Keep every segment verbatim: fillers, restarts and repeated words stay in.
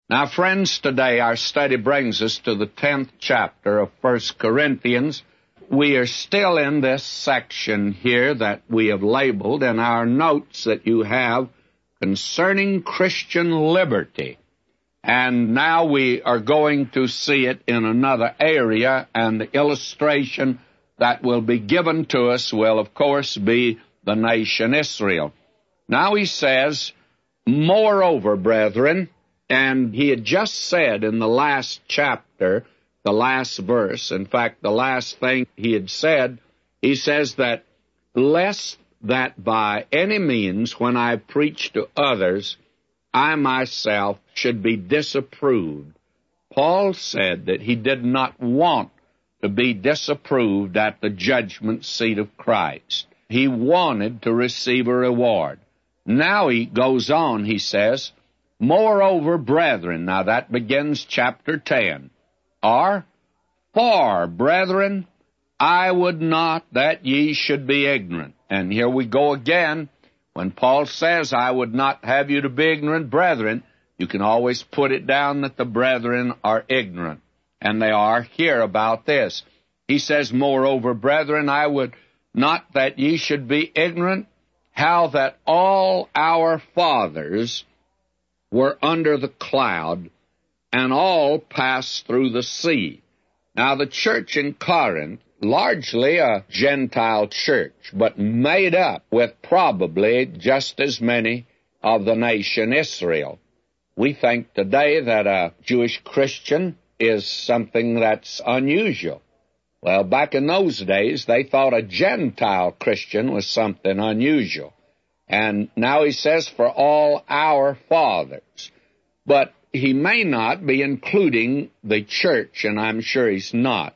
Now, friends, today our study brings us to the tenth chapter of First Corinthians. We are still in this section here that we have labeled in our notes that you have concerning Christian liberty. And now we are going to see it in another area, and the illustration that will be given to us will, of course, be the nation Israel. Now he says, moreover, brethren, and he had just said in the last chapter, the last verse, in fact, the last thing he had said, he says that, lest that by any means, when I preach to others, I myself should be disapproved. Paul said that he did not want to be disapproved at the judgment seat of Christ. He wanted to receive a reward. Now he goes on, he says, moreover, brethren, now that begins chapter ten, or, for, brethren, I would not that ye should be ignorant. And here we go again. When Paul says, I would not have you to be ignorant, brethren, you can always put it down that the brethren are ignorant. And they are here about this. He says, moreover, brethren, I would not that ye should be ignorant, how that all our fathers were under the cloud, and all passed through the sea. Now, the church in Corinth, largely a Gentile church, but made up with probably just as many of the nation Israel. We think today that a Jewish Christian is something that's unusual. Well, back in those days, they thought a Gentile Christian was something unusual. And now he says, for all our fathers. But he may not be including the church, and I'm sure he's not,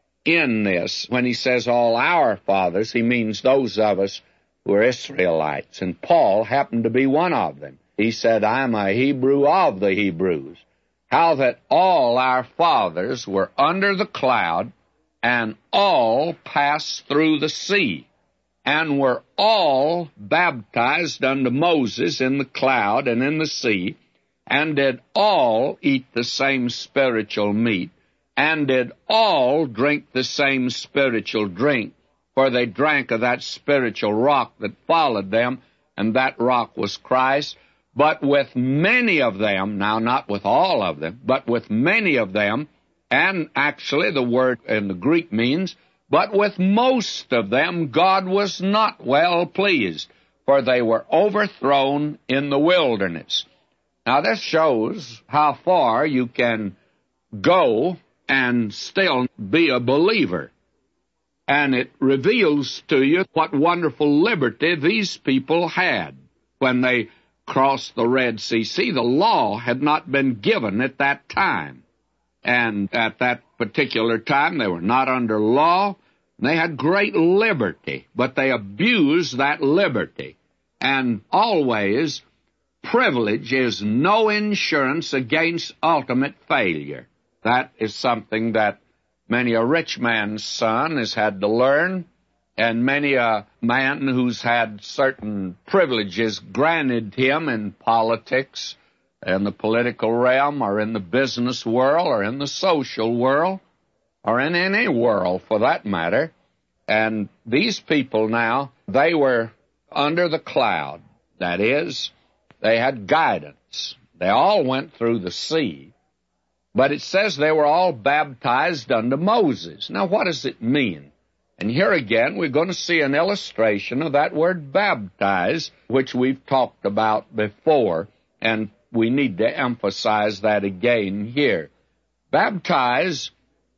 in this. When he says all our fathers, he means those of us who are Israelites. And Paul happened to be one of them. He said, I'm a Hebrew of the Hebrews. How that all our fathers were under the cloud, and all passed through the sea, and were all baptized unto Moses in the cloud and in the sea, and did all eat the same spiritual meat, and did all drink the same spiritual drink, for they drank of that spiritual rock that followed them, and that rock was Christ. But with many of them, now not with all of them, but with many of them, and actually the word in the Greek means, but with most of them God was not well pleased, for they were overthrown in the wilderness. Now this shows how far you can go and still be a believer. And it reveals to you what wonderful liberty these people had when they crossed the Red Sea. See, the law had not been given at that time. And at that particular time, they were not under law. They had great liberty, but they abused that liberty. And always, privilege is no insurance against ultimate failure. That is something that many a rich man's son has had to learn, and many a man who's had certain privileges granted him in politics, in the political realm, or in the business world, or in the social world, or in any world for that matter. And these people now, they were under the cloud. That is, they had guidance. They all went through the sea. But it says they were all baptized unto Moses. Now, what does it mean? And here again, we're going to see an illustration of that word baptize, which we've talked about before, and we need to emphasize that again here. Baptize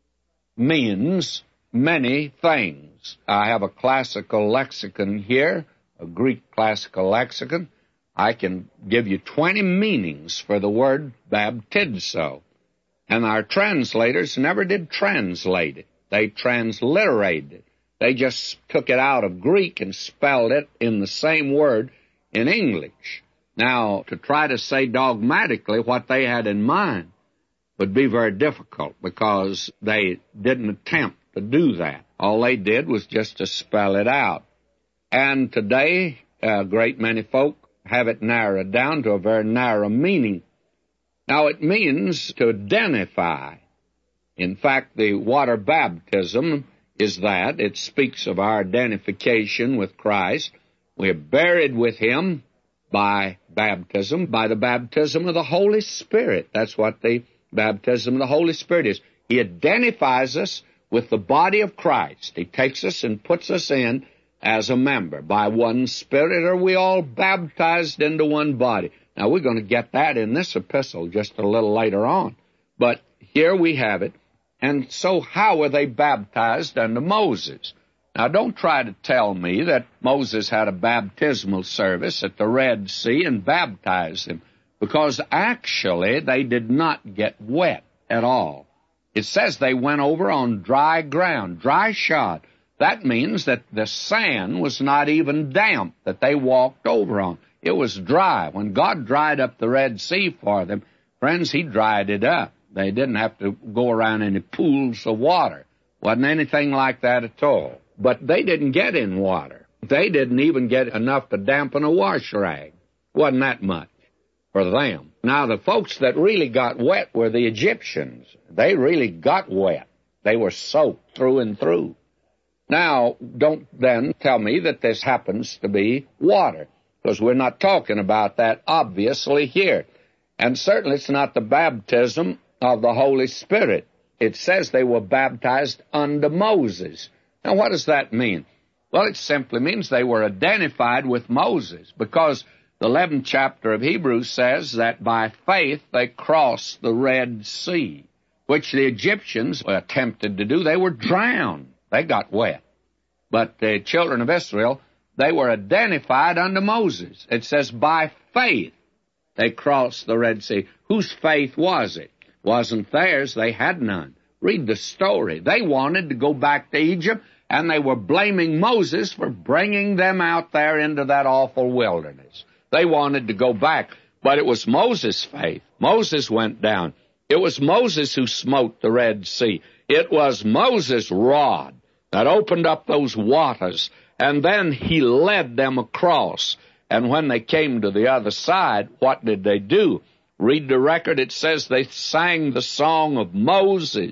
means many things. I have a classical lexicon here, a Greek classical lexicon. I can give you twenty meanings for the word baptizo. And our translators never did translate it. They transliterated it. They just took it out of Greek and spelled it in the same word in English. Now, to try to say dogmatically what they had in mind would be very difficult because they didn't attempt to do that. All they did was just to spell it out. And today, a great many folk have it narrowed down to a very narrow meaning. Now, it means to identify. In fact, the water baptism is that. It speaks of our identification with Christ. We're buried with Him by baptism, by the baptism of the Holy Spirit. That's what the baptism of the Holy Spirit is. He identifies us with the body of Christ. He takes us and puts us in as a member. By one Spirit are we all baptized into one body. Now, we're going to get that in this epistle just a little later on. But here we have it. And so how were they baptized under Moses? Now, don't try to tell me that Moses had a baptismal service at the Red Sea and baptized them, because actually they did not get wet at all. It says they went over on dry ground, dry shod. That means that the sand was not even damp that they walked over on. It was dry. When God dried up the Red Sea for them, friends, He dried it up. They didn't have to go around any pools of water. Wasn't anything like that at all. But they didn't get in water. They didn't even get enough to dampen a wash rag. Wasn't that much for them. Now, the folks that really got wet were the Egyptians. They really got wet. They were soaked through and through. Now, don't then tell me that this happens to be water, because we're not talking about that obviously here. And certainly it's not the baptism of the Holy Spirit. It says they were baptized under Moses. Now, what does that mean? Well, it simply means they were identified with Moses, because the eleventh chapter of Hebrews says that by faith they crossed the Red Sea, which the Egyptians attempted to do. They were drowned. They got wet. But the children of Israel, they were identified under Moses. It says by faith they crossed the Red Sea. Whose faith was it? Wasn't theirs. They had none. Read the story. They wanted to go back to Egypt, and they were blaming Moses for bringing them out there into that awful wilderness. They wanted to go back, but it was Moses' faith. Moses went down. It was Moses who smote the Red Sea. It was Moses' rod that opened up those waters, and then he led them across. And when they came to the other side, what did they do? Read the record. It says they sang the song of Moses.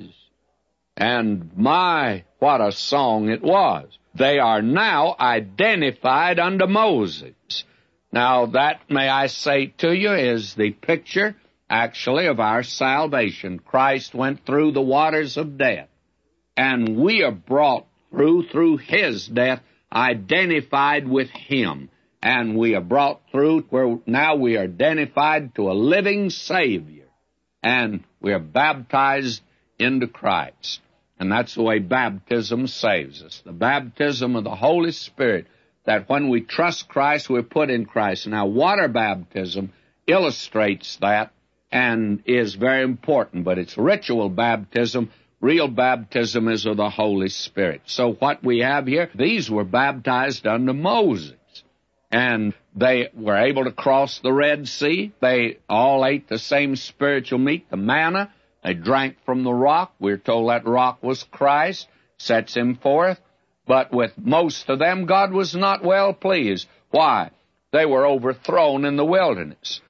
And my, what a song it was. They are now identified under Moses. Now, that, may I say to you, is the picture, actually, of our salvation. Christ went through the waters of death, and we are brought through, through His death, identified with Him. And we are brought through where now we are identified to a living Savior, and we are baptized into Christ. And that's the way baptism saves us. The baptism of the Holy Spirit, that when we trust Christ, we're put in Christ. Now, water baptism illustrates that and is very important, but it's ritual baptism. Real baptism is of the Holy Spirit. So what we have here, these were baptized under Moses, and they were able to cross the Red Sea. They all ate the same spiritual meat, the manna. They drank from the rock. We're told that rock was Christ, sets Him forth. But with most of them, God was not well pleased. Why? They were overthrown in the wilderness.